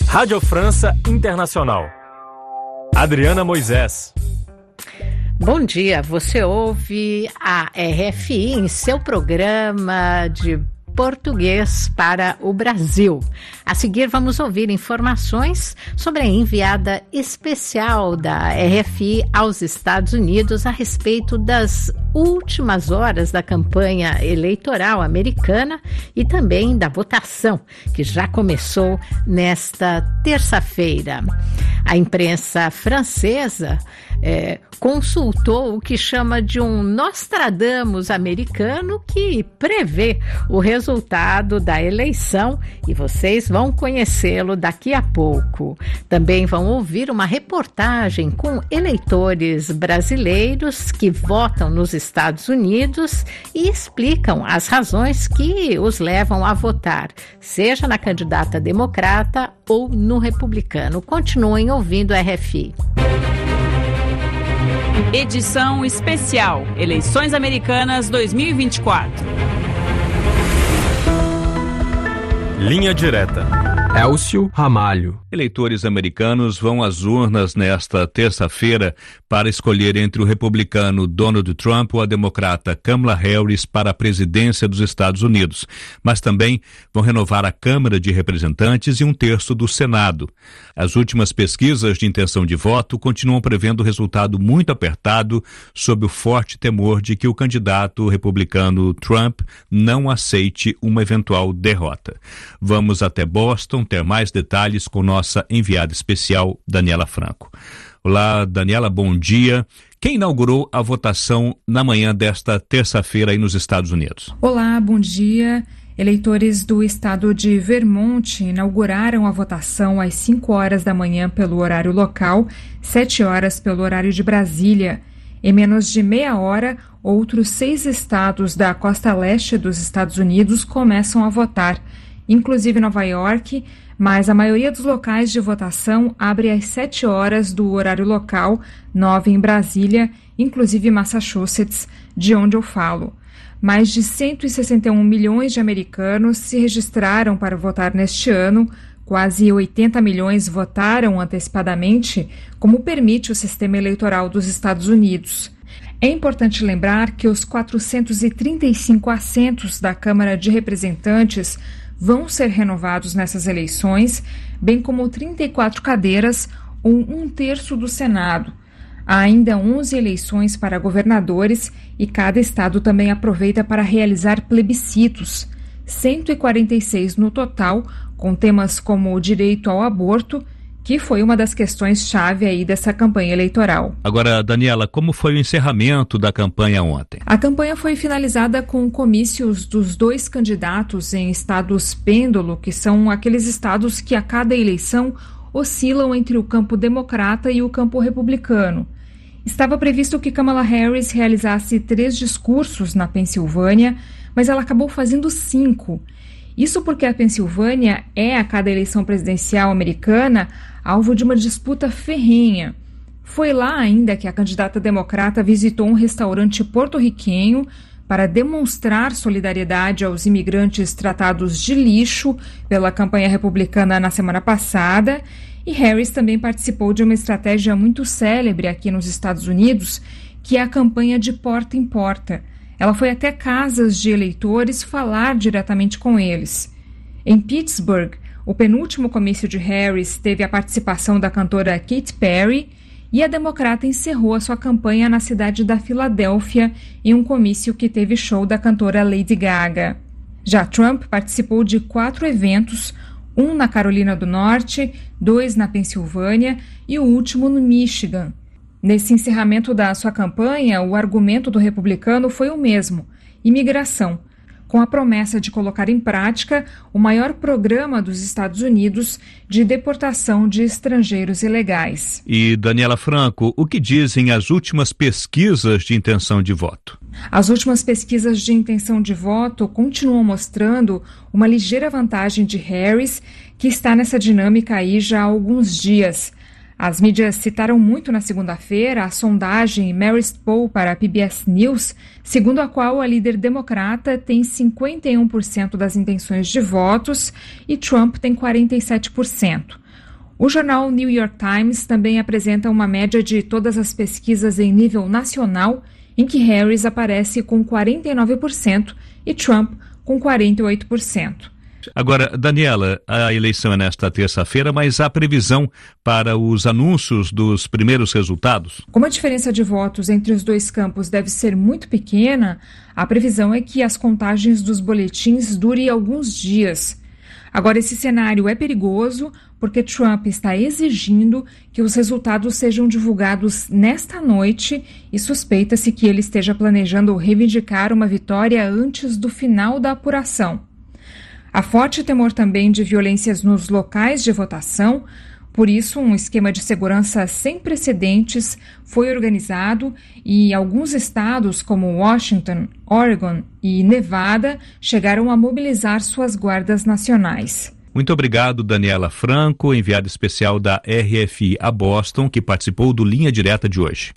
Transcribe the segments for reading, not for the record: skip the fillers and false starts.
Rádio França Internacional. Adriana Moisés. Bom dia, você ouve a RFI em seu programa de português para o Brasil. A seguir vamos ouvir informações sobre a enviada especial da RFI aos Estados Unidos a respeito das últimas horas da campanha eleitoral americana e também da votação, que já começou nesta terça-feira. A imprensa francesa consultou o que chama de um Nostradamus americano que prevê o resultado da eleição e vocês vão conhecê-lo daqui a pouco. Também vão ouvir uma reportagem com eleitores brasileiros que votam nos Estados Unidos e explicam as razões que os levam a votar, seja na candidata democrata ou no republicano. Continuem ouvindo a RFI. Edição especial Eleições Americanas 2024. Linha Direta. Elcio Ramalho. Eleitores americanos vão às urnas nesta terça-feira para escolher entre o republicano Donald Trump ou a democrata Kamala Harris para a presidência dos Estados Unidos, mas também vão renovar a Câmara de Representantes e um terço do Senado. As últimas pesquisas de intenção de voto continuam prevendo resultado muito apertado, sob o forte temor de que o candidato republicano Trump não aceite uma eventual derrota. Vamos até Boston ter mais detalhes com nossa enviada especial, Daniela Franco. Olá, Daniela, bom dia. Quem inaugurou a votação na manhã desta terça-feira aí nos Estados Unidos? Olá, bom dia. Eleitores do estado de Vermont inauguraram a votação às 5 horas da manhã pelo horário local, 7 horas pelo horário de Brasília. Em menos de meia hora, outros 6 estados da costa leste dos Estados Unidos começam a votar, inclusive Nova York, mas a maioria dos locais de votação abre às 7 horas do horário local, 9 em Brasília, inclusive Massachusetts, de onde eu falo. Mais de 161 milhões de americanos se registraram para votar neste ano, quase 80 milhões votaram antecipadamente, como permite o sistema eleitoral dos Estados Unidos. É importante lembrar que os 435 assentos da Câmara de Representantes vão ser renovados nessas eleições, bem como 34 cadeiras ou um terço do Senado. Há ainda 11 eleições para governadores e cada estado também aproveita para realizar plebiscitos, 146 no total, com temas como o direito ao aborto, que foi uma das questões-chave aí dessa campanha eleitoral. Agora, Daniela, como foi o encerramento da campanha ontem? A campanha foi finalizada com comícios dos 2 candidatos em estados pêndulo, que são aqueles estados que a cada eleição oscilam entre o campo democrata e o campo republicano. Estava previsto que Kamala Harris realizasse 3 discursos na Pensilvânia, mas ela acabou fazendo 5. Isso porque a Pensilvânia é, a cada eleição presidencial americana, alvo de uma disputa ferrenha. Foi lá ainda que a candidata democrata visitou um restaurante porto-riquenho para demonstrar solidariedade aos imigrantes tratados de lixo pela campanha republicana na semana passada, e Harris também participou de uma estratégia muito célebre aqui nos Estados Unidos, que é a campanha de porta em porta. Ela foi até casas de eleitores falar diretamente com eles. Em Pittsburgh, o penúltimo comício de Harris teve a participação da cantora Katy Perry e a democrata encerrou a sua campanha na cidade da Filadélfia em um comício que teve show da cantora Lady Gaga. Já Trump participou de 4 eventos, um na Carolina do Norte, 2 na Pensilvânia e o último no Michigan. Nesse encerramento da sua campanha, o argumento do republicano foi o mesmo: imigração, com a promessa de colocar em prática o maior programa dos Estados Unidos de deportação de estrangeiros ilegais. E, Daniela Franco, o que dizem as últimas pesquisas de intenção de voto? As últimas pesquisas de intenção de voto continuam mostrando uma ligeira vantagem de Harris, que está nessa dinâmica aí já há alguns dias. As mídias citaram muito na segunda-feira a sondagem Marist Poll para a PBS News, segundo a qual a líder democrata tem 51% das intenções de votos e Trump tem 47%. O jornal New York Times também apresenta uma média de todas as pesquisas em nível nacional, em que Harris aparece com 49% e Trump com 48%. Agora, Daniela, a eleição é nesta terça-feira, mas há previsão para os anúncios dos primeiros resultados? Como a diferença de votos entre os dois campos deve ser muito pequena, a previsão é que as contagens dos boletins durem alguns dias. Agora, esse cenário é perigoso porque Trump está exigindo que os resultados sejam divulgados nesta noite e suspeita-se que ele esteja planejando reivindicar uma vitória antes do final da apuração. Há forte temor também de violências nos locais de votação, por isso um esquema de segurança sem precedentes foi organizado e alguns estados como Washington, Oregon e Nevada chegaram a mobilizar suas guardas nacionais. Muito obrigado, Daniela Franco, enviada especial da RFI a Boston, que participou do Linha Direta de hoje.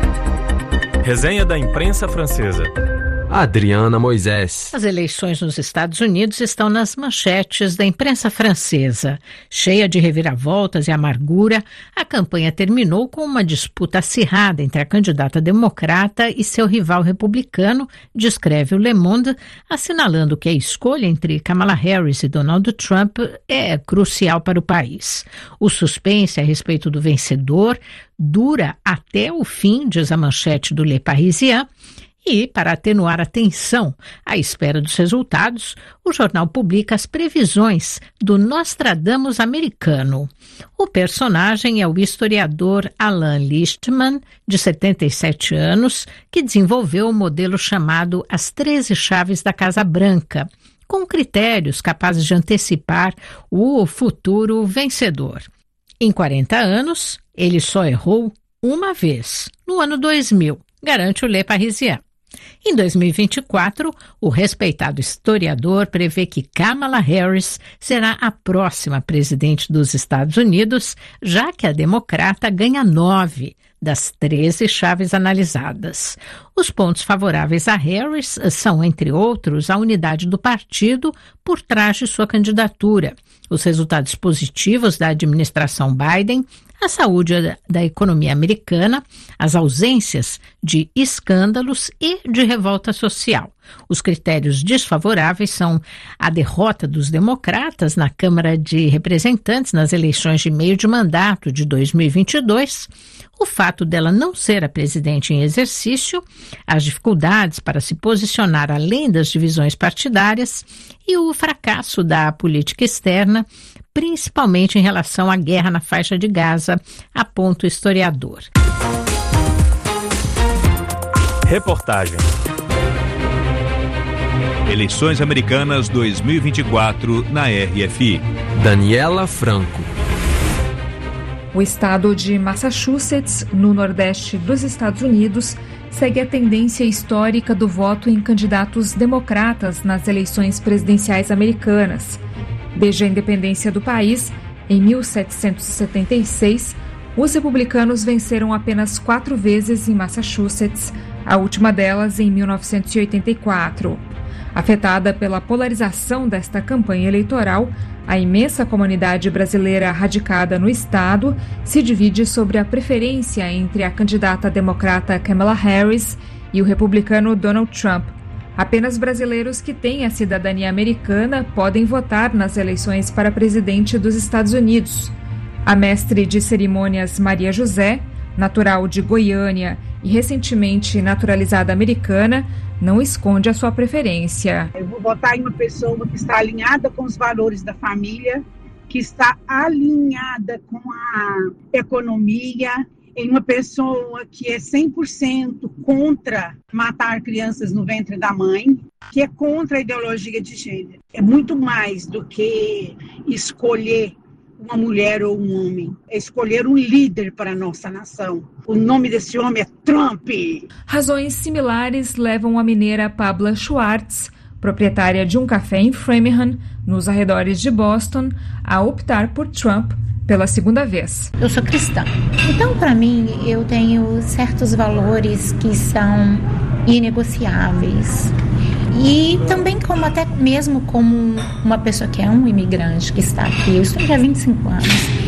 Resenha da imprensa francesa. Adriana Moisés. As eleições nos Estados Unidos estão nas manchetes da imprensa francesa. Cheia de reviravoltas e amargura, a campanha terminou com uma disputa acirrada entre a candidata democrata e seu rival republicano, descreve o Le Monde, assinalando que a escolha entre Kamala Harris e Donald Trump é crucial para o país. O suspense a respeito do vencedor dura até o fim, diz a manchete do Le Parisien. E, para atenuar a tensão à espera dos resultados, o jornal publica as previsões do Nostradamus americano. O personagem é o historiador Alan Lichtman, de 77 anos, que desenvolveu o modelo chamado As 13 Chaves da Casa Branca, com critérios capazes de antecipar o futuro vencedor. Em 40 anos, ele só errou uma vez, no ano 2000, garante o Le Parisien. Em 2024, o respeitado historiador prevê que Kamala Harris será a próxima presidente dos Estados Unidos, já que a democrata ganha 9 das 13 chaves analisadas. Os pontos favoráveis a Harris são, entre outros, a unidade do partido por trás de sua candidatura, os resultados positivos da administração Biden, a saúde da economia americana, as ausências de escândalos e de revolta social. Os critérios desfavoráveis são a derrota dos democratas na Câmara de Representantes nas eleições de meio de mandato de 2022, o fato dela não ser a presidente em exercício, as dificuldades para se posicionar além das divisões partidárias e o fracasso da política externa, principalmente em relação à guerra na faixa de Gaza, aponta o historiador. Reportagem. Eleições Americanas 2024 na RFI. Daniela Franco. O estado de Massachusetts, no nordeste dos Estados Unidos, segue a tendência histórica do voto em candidatos democratas nas eleições presidenciais americanas. Desde a independência do país, em 1776, os republicanos venceram apenas 4 vezes em Massachusetts, a última delas em 1984. Afetada pela polarização desta campanha eleitoral, a imensa comunidade brasileira radicada no estado se divide sobre a preferência entre a candidata democrata Kamala Harris e o republicano Donald Trump. Apenas brasileiros que têm a cidadania americana podem votar nas eleições para presidente dos Estados Unidos. A mestre de cerimônias Maria José, natural de Goiânia e recentemente naturalizada americana, não esconde a sua preferência. Eu vou votar em uma pessoa que está alinhada com os valores da família, que está alinhada com a economia, em uma pessoa que é 100% contra matar crianças no ventre da mãe, que é contra a ideologia de gênero. É muito mais do que escolher uma mulher ou um homem, é escolher um líder para a nossa nação. O nome desse homem é Trump. Razões similares levam a mineira Pabla Schwartz, proprietária de um café em Framingham, nos arredores de Boston, a optar por Trump pela segunda vez. Eu sou cristã, então para mim eu tenho certos valores que são inegociáveis. E também até mesmo como uma pessoa que é um imigrante que está aqui, eu estou aqui há 25 anos,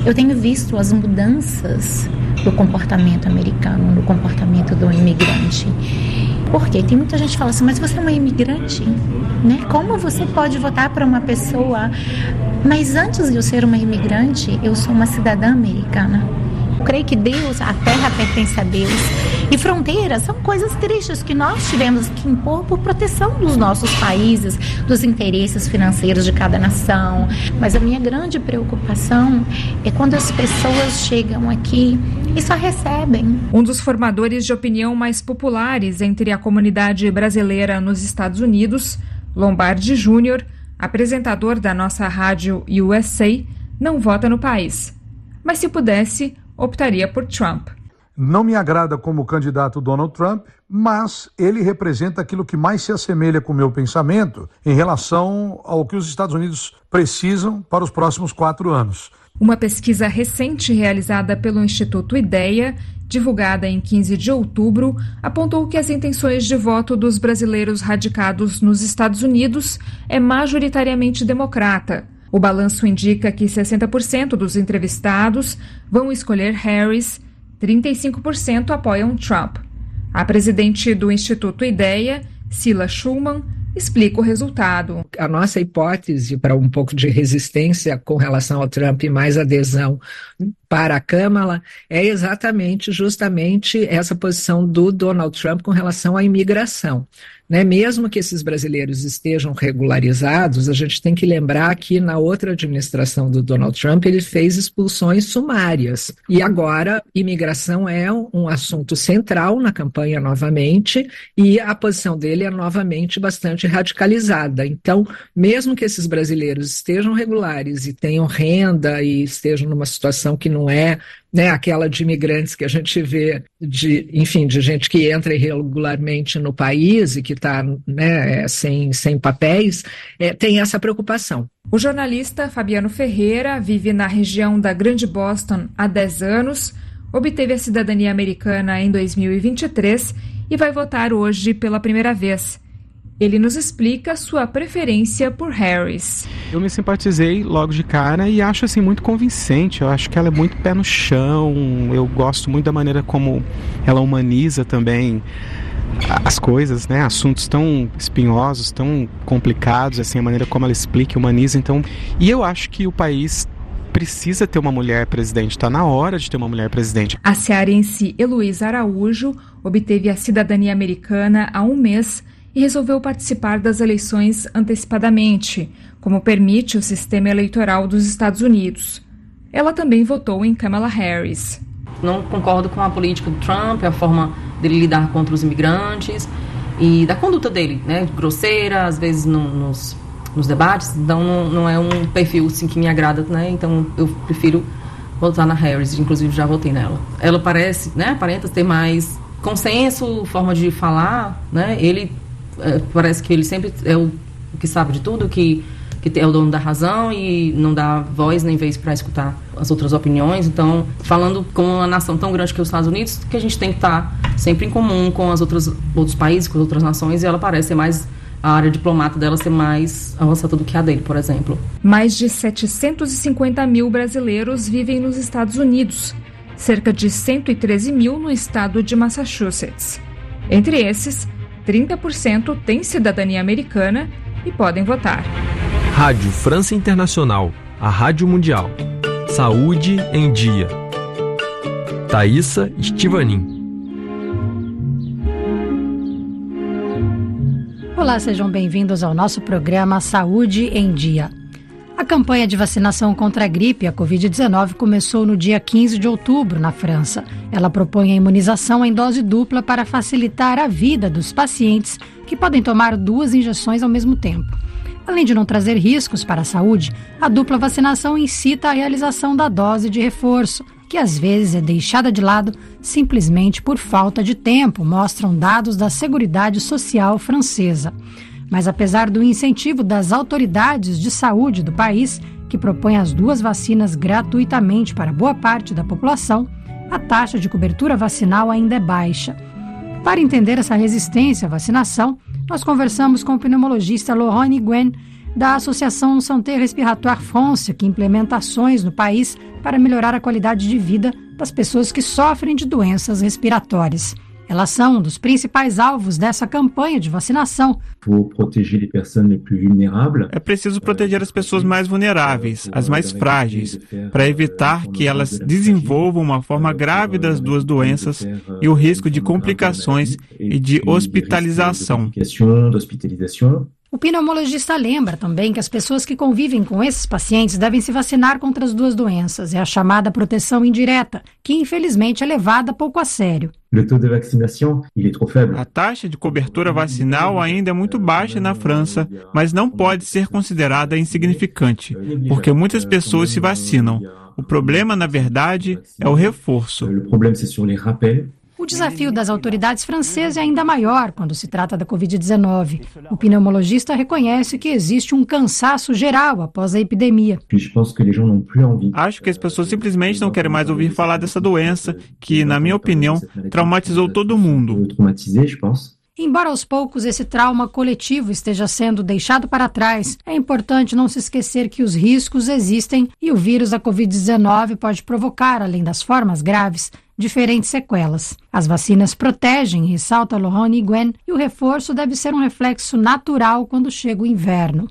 eu tenho visto as mudanças do comportamento americano, no comportamento do imigrante. Porque tem muita gente que fala assim, mas você é uma imigrante, né? Como você pode votar para uma pessoa? Mas antes de eu ser uma imigrante, eu sou uma cidadã americana. Eu creio que Deus, a terra pertence a Deus. E fronteiras são coisas tristes que nós tivemos que impor por proteção dos nossos países, dos interesses financeiros de cada nação. Mas a minha grande preocupação é quando as pessoas chegam aqui e só recebem. Um dos formadores de opinião mais populares entre a comunidade brasileira nos Estados Unidos, Lombardi Júnior, apresentador da nossa rádio USA, não vota no país. Mas se pudesse, optaria por Trump. Não me agrada como candidato Donald Trump, mas ele representa aquilo que mais se assemelha com o meu pensamento em relação ao que os Estados Unidos precisam para os próximos 4 anos. Uma pesquisa recente realizada pelo Instituto Ideia, divulgada em 15 de outubro, apontou que as intenções de voto dos brasileiros radicados nos Estados Unidos é majoritariamente democrata. O balanço indica que 60% dos entrevistados vão escolher Harris, 35% apoiam Trump. A presidente do Instituto Ideia, Cila Schulman, explica o resultado. A nossa hipótese para um pouco de resistência com relação ao Trump e mais adesão para a Câmara é justamente essa posição do Donald Trump com relação à imigração. Né? Mesmo que esses brasileiros estejam regularizados, a gente tem que lembrar que na outra administração do Donald Trump ele fez expulsões sumárias. E agora, imigração é um assunto central na campanha novamente e a posição dele é novamente bastante radicalizada. Então, mesmo que esses brasileiros estejam regulares e tenham renda e estejam numa situação que não é, né, aquela de imigrantes que a gente vê, de gente que entra irregularmente no país e que está, né, sem papéis, tem essa preocupação. O jornalista Fabiano Ferreira vive na região da Grande Boston há 10 anos, obteve a cidadania americana em 2023 e vai votar hoje pela primeira vez. Ele nos explica sua preferência por Harris. Eu me simpatizei logo de cara e acho assim muito convincente. Eu acho que ela é muito pé no chão. Eu gosto muito da maneira como ela humaniza também as coisas, né? Assuntos tão espinhosos, tão complicados, assim, a maneira como ela explica e humaniza. Então, e eu acho que o país precisa ter uma mulher presidente. Está na hora de ter uma mulher presidente. A cearense Heloísa Araújo obteve a cidadania americana há um mês e resolveu participar das eleições antecipadamente, como permite o sistema eleitoral dos Estados Unidos. Ela também votou em Kamala Harris. Não concordo com a política do Trump, a forma dele lidar contra os imigrantes e da conduta dele, né, grosseira, às vezes nos debates, então não é um perfil assim, que me agrada, né, então eu prefiro votar na Harris, inclusive já votei nela. Ela aparenta ter mais consenso, forma de falar, né, ele parece que ele sempre é o que sabe de tudo, que é o dono da razão e não dá voz nem vez para escutar as outras opiniões. Então, falando com uma nação tão grande que os Estados Unidos, que a gente tem que estar sempre em comum com outros países, com as outras nações, e ela parece ser mais, a área diplomata dela ser mais avançada do que a dele, por exemplo. Mais de 750 mil brasileiros vivem nos Estados Unidos, cerca de 113 mil no estado de Massachusetts. Entre esses, 30% têm cidadania americana e podem votar. Rádio França Internacional, a Rádio Mundial. Saúde em Dia. Thaísa Estivanin. Olá, sejam bem-vindos ao nosso programa Saúde em Dia. A campanha de vacinação contra a gripe e a Covid-19 começou no dia 15 de outubro, na França. Ela propõe a imunização em dose dupla para facilitar a vida dos pacientes que podem tomar 2 injeções ao mesmo tempo. Além de não trazer riscos para a saúde, a dupla vacinação incita a realização da dose de reforço, que às vezes é deixada de lado simplesmente por falta de tempo, mostram dados da Seguridade Social francesa. Mas apesar do incentivo das autoridades de saúde do país, que propõe as 2 vacinas gratuitamente para boa parte da população, a taxa de cobertura vacinal ainda é baixa. Para entender essa resistência à vacinação, nós conversamos com o pneumologista Laurent Nguyen, da Associação Santé Respiratoire France, que implementa ações no país para melhorar a qualidade de vida das pessoas que sofrem de doenças respiratórias. Elas são um dos principais alvos dessa campanha de vacinação. É preciso proteger as pessoas mais vulneráveis, as mais frágeis, para evitar que elas desenvolvam uma forma grave das duas doenças e o risco de complicações e de hospitalização. O pneumologista lembra também que as pessoas que convivem com esses pacientes devem se vacinar contra as duas doenças. É a chamada proteção indireta, que infelizmente é levada pouco a sério. A taxa de cobertura vacinal ainda é muito baixa na França, mas não pode ser considerada insignificante, porque muitas pessoas se vacinam. O problema, na verdade, é o reforço. O desafio das autoridades francesas é ainda maior quando se trata da Covid-19. O pneumologista reconhece que existe um cansaço geral após a epidemia. Acho que as pessoas simplesmente não querem mais ouvir falar dessa doença, que, na minha opinião, traumatizou todo mundo. Embora aos poucos esse trauma coletivo esteja sendo deixado para trás, é importante não se esquecer que os riscos existem e o vírus da Covid-19 pode provocar, além das formas graves, diferentes sequelas. As vacinas protegem, ressalta Laurent Nguyen, e o reforço deve ser um reflexo natural quando chega o inverno.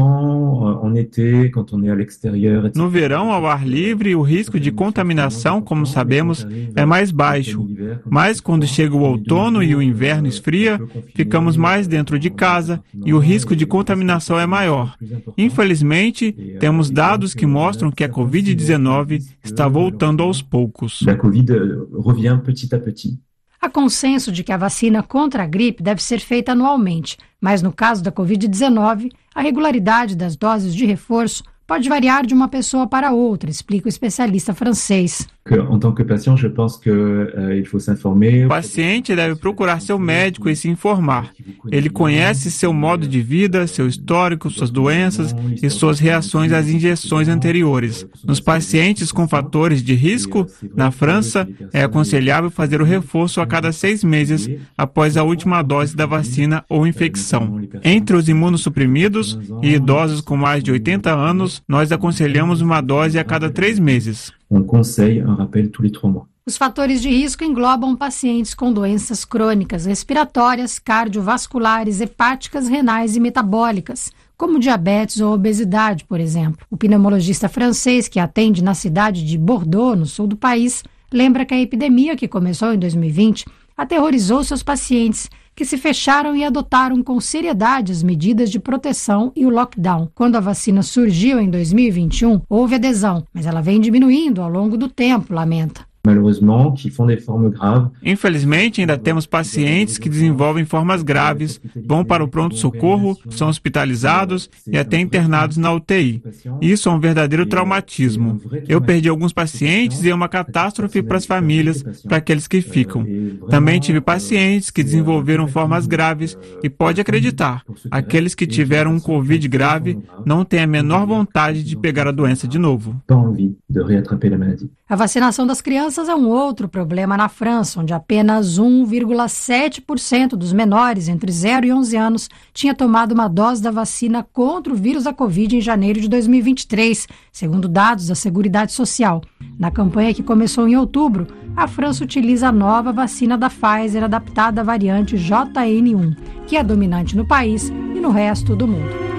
No verão, ao ar livre, o risco de contaminação, como sabemos, é mais baixo. Mas quando chega o outono e o inverno esfria, ficamos mais dentro de casa e o risco de contaminação é maior. Infelizmente, temos dados que mostram que a Covid-19 está voltando aos poucos. Há consenso de que a vacina contra a gripe deve ser feita anualmente, mas no caso da Covid-19, a regularidade das doses de reforço pode variar de uma pessoa para outra, explica o especialista francês. O paciente deve procurar seu médico e se informar. Ele conhece seu modo de vida, seu histórico, suas doenças e suas reações às injeções anteriores. Nos pacientes com fatores de risco, na França, é aconselhável fazer o reforço a cada 6 meses após a última dose da vacina ou infecção. Entre os imunossuprimidos e idosos com mais de 80 anos, nós aconselhamos uma dose a cada 3 meses. Os fatores de risco englobam pacientes com doenças crônicas, respiratórias, cardiovasculares, hepáticas, renais e metabólicas, como diabetes ou obesidade, por exemplo. O pneumologista francês, que atende na cidade de Bordeaux, no sul do país, lembra que a epidemia, que começou em 2020, aterrorizou seus pacientes, que se fecharam e adotaram com seriedade as medidas de proteção e o lockdown. Quando a vacina surgiu em 2021, houve adesão, mas ela vem diminuindo ao longo do tempo, lamenta. Infelizmente, ainda temos pacientes que desenvolvem formas graves, vão para o pronto-socorro, são hospitalizados e até internados na UTI. Isso é um verdadeiro traumatismo. Eu perdi alguns pacientes e é uma catástrofe para as famílias, para aqueles que ficam. Também tive pacientes que desenvolveram formas graves e pode acreditar, aqueles que tiveram um Covid grave não têm a menor vontade de pegar a doença de novo. A vacinação das crianças é um outro problema na França, onde apenas 1,7% dos menores entre 0 e 11 anos tinha tomado uma dose da vacina contra o vírus da Covid em janeiro de 2023, segundo dados da Seguridade Social. Na campanha que começou em outubro, a França utiliza a nova vacina da Pfizer adaptada à variante JN1, que é dominante no país e no resto do mundo.